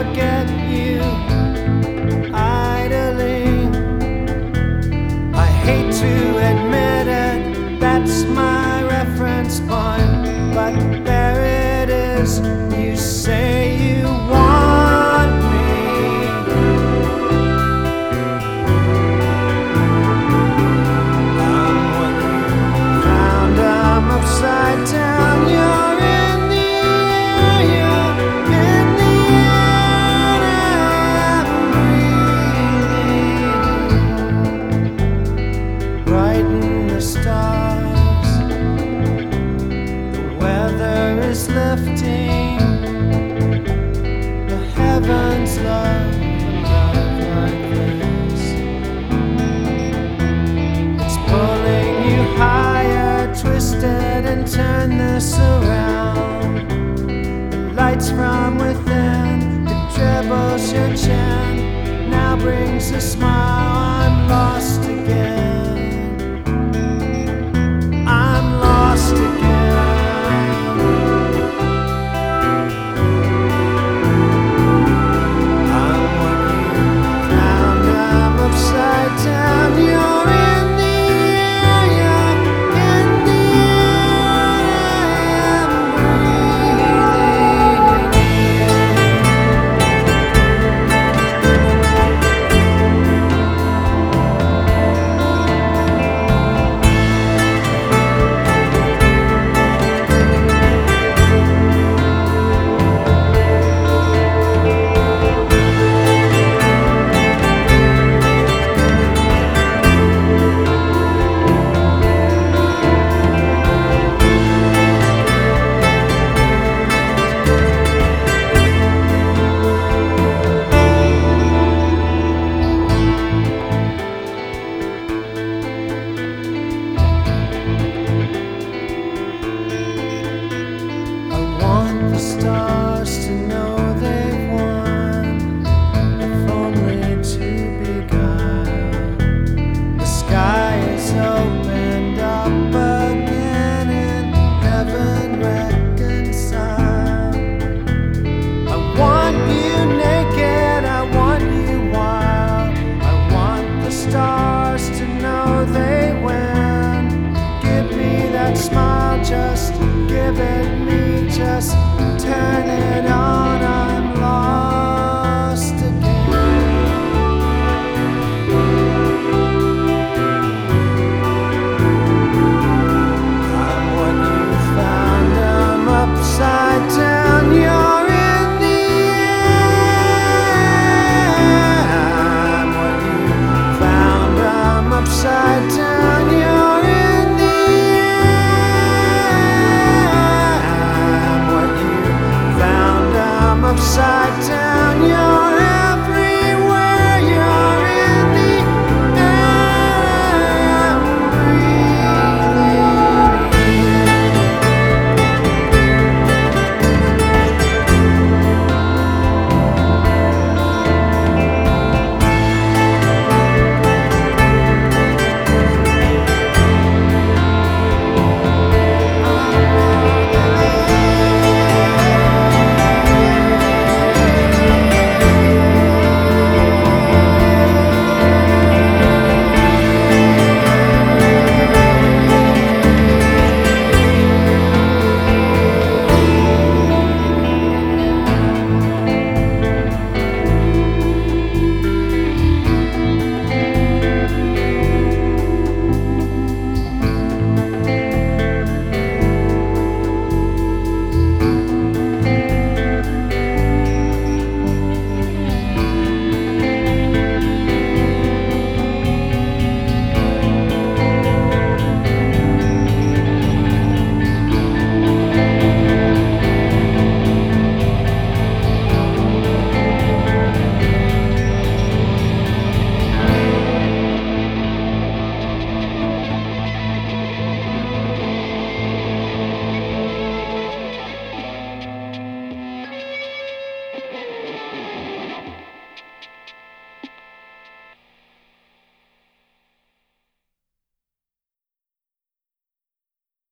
forget you idling. I hate to admit it, that's my reference point, but there it is. You say you want me. I'm what you found, I'm upside down. You're in the air, you're in the air, I'm breathing. Brighten the stars, the weather is lifting, the heavens love like this. It's pulling you higher, twist it and turn this around. The lights from within, it dribbles your chin, now brings a smile. I'm lost again, I'm lost again. I'm what you found, I'm upside down. You're in the air, you're in the air, I'm the stars to know they've won, if only to beguile. The sky is opened up again and heaven reconciled. I want you naked, I want you wild. I want the stars to know they win. Give me that smile, just give it me, just